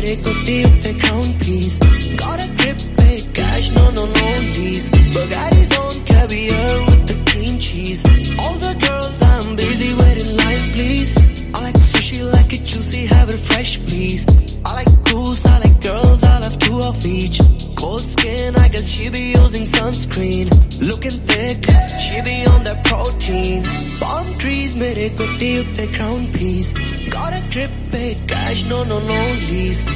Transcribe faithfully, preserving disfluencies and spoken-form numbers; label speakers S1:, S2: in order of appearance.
S1: mere kutti utte crown piece. Got a grip, pay cash, no no no lease. Bugatti's on caviar with the cream cheese. All the girls I'm busy waiting line please. I like sushi, like it juicy, have it fresh please. I like goose, I like girls, I'll have two of each. Cold skin, I guess she be using sunscreen. Looking thick, she be on that protein. Palm trees, mere kutti utte crown piece. Got a grip, paid cash, no no no lease.